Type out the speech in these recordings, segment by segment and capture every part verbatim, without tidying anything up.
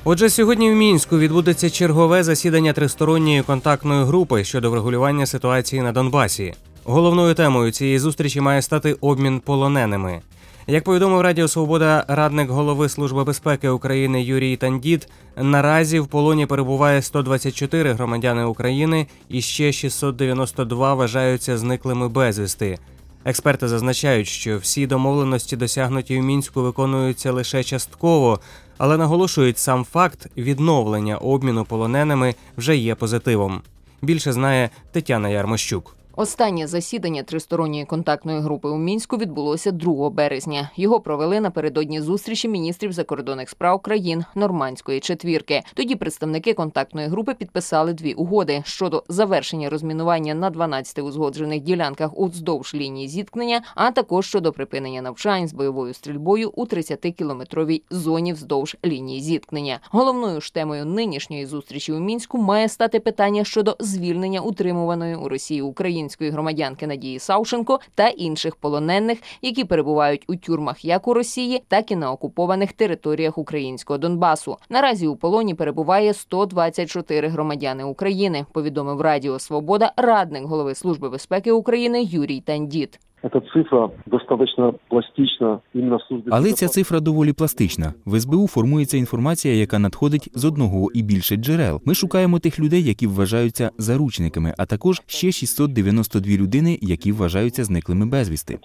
Отже, сьогодні в Мінську відбудеться чергове засідання тристоронньої контактної групи щодо врегулювання ситуації на Донбасі. Головною темою цієї зустрічі має стати обмін полоненими. Як повідомив Радіо Свобода радник голови Служби безпеки України Юрій Тандіт, наразі в полоні перебуває сто двадцять чотири громадяни України і ще шістсот дев'яносто два вважаються зниклими безвісти. Експерти зазначають, що всі домовленості, досягнуті в Мінську, виконуються лише частково, але наголошують, сам факт відновлення обміну полоненими вже є позитивом. Більше знає Тетяна Ярмощук. Останнє засідання тристоронньої контактної групи у Мінську відбулося другого березня. Його провели напередодні зустрічі міністрів закордонних справ країн Нормандської четвірки. Тоді представники контактної групи підписали дві угоди щодо завершення розмінування на дванадцяти узгоджених ділянках уздовж лінії зіткнення, а також щодо припинення навчань з бойовою стрільбою у тридцятикілометровій зоні вздовж лінії зіткнення. Головною ж темою нинішньої зустрічі у Мінську має стати питання щодо звільнення утримуваної у Росії України української громадянки Надії Савченко та інших полонених, які перебувають у тюрмах як у Росії, так і на окупованих територіях українського Донбасу. Наразі у полоні перебуває сто двадцять чотири громадяни України, повідомив Радіо Свобода радник голови Служби безпеки України Юрій Тандіт. Ця цифра достатньо пластична. Але ця цифра доволі пластична. В ес бе у формується інформація, яка надходить з одного і більше джерел. Ми шукаємо тих людей, які вважаються заручниками, а також ще шістсот дев'яносто дві людини, які вважаються зниклими безвісти.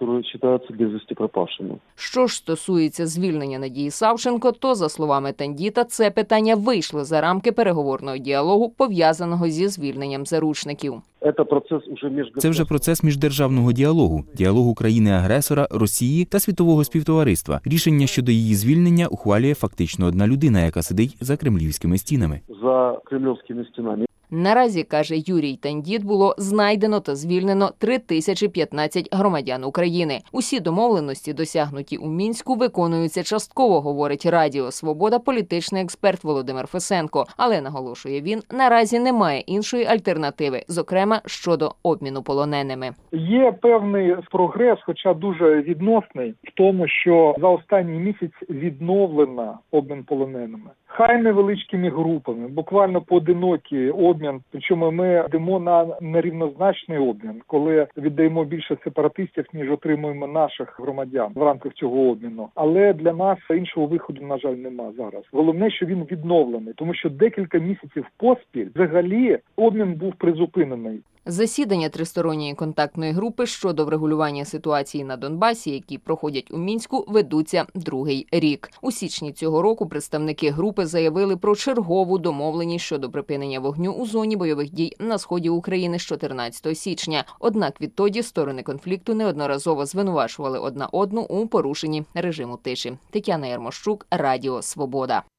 Що ж стосується звільнення Надії Савченко, то, за словами Тандіта, це питання вийшло за рамки переговорного діалогу, пов'язаного зі звільненням заручників. Це вже процес міждержавного діалогу, діалогу країни-агресора, Росії та світового співтовариства. Рішення щодо її звільнення ухвалює фактично одна людина, яка сидить за кремлівськими стінами. За кремлівськими стінами. Наразі, каже Юрій Тандіт, було знайдено та звільнено три тисячі п'ятнадцять громадян України. Усі домовленості, досягнуті у Мінську, виконуються частково, говорить Радіо Свобода політичний експерт Володимир Фесенко. Але, наголошує він, наразі немає іншої альтернативи, зокрема, щодо обміну полоненими. Є певний прогрес, хоча дуже відносний, в тому, що за останній місяць відновлено обмін полоненими. Хай невеличкими групами, буквально поодинокі обмін, причому ми йдемо на нерівнозначний обмін, коли віддаємо більше сепаратистів, ніж отримуємо наших громадян в рамках цього обміну. Але для нас іншого виходу, на жаль, нема зараз. Головне, що він відновлений, тому що декілька місяців поспіль взагалі обмін був призупинений. Засідання тристоронньої контактної групи щодо врегулювання ситуації на Донбасі, які проходять у Мінську, ведуться другий рік. У січні цього року представники групи заявили про чергову домовленість щодо припинення вогню у зоні бойових дій на сході України з чотирнадцятого січня. Однак відтоді сторони конфлікту неодноразово звинувачували одна одну у порушенні режиму тиші. Тетяна Ярмощук, Радіо Свобода.